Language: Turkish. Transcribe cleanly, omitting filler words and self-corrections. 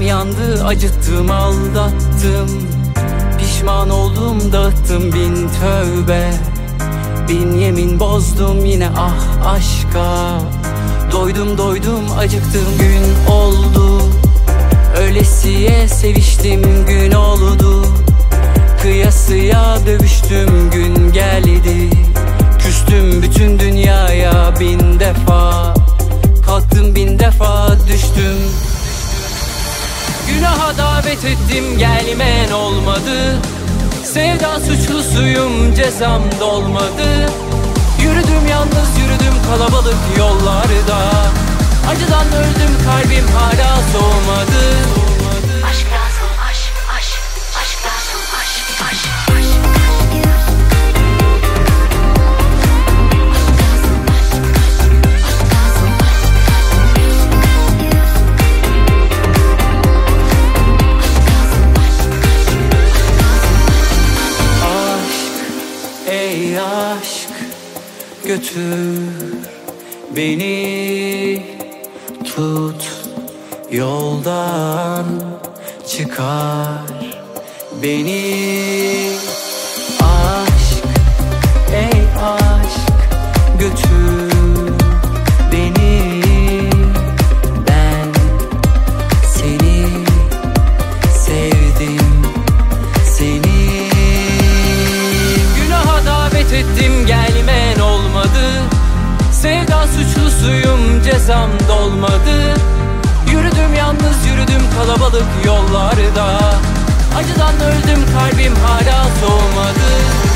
Canım yandı, acıttım, aldattım. Pişman oldum, dağıttım bin tövbe. Bin yemin bozdum yine ah aşka. Doydum acıktım, gün oldu. Ölesiye seviştim, gün oldu. Kıyasıya dövüştüm, gün geldi. Küstüm bütün dünyaya bin defa. Kalktım bin defa düştüm. Günaha davet ettim, gelmeyen olmadı. Sevda suçlusuyum, cezam dolmadı. Yürüdüm yalnız, yürüdüm kalabalık yollarda. Acıdan öldüm, kalbim hala soğumadı. Aşk lazım, aşk, aşk, aşk lazım, aşk, aşk. Ey aşk, götür beni, tut yoldan, çıkar beni. Aşk, ey aşk, götür beni. Ben seni sevdim, seni. Günaha davet ettim, gelmeyen olmadı. Sevda suçlusuyum, cezam dolmadı. Yürüdüm yalnız, yürüdüm kalabalık yollarda. Acıdan öldüm, kalbim hala soğumadı.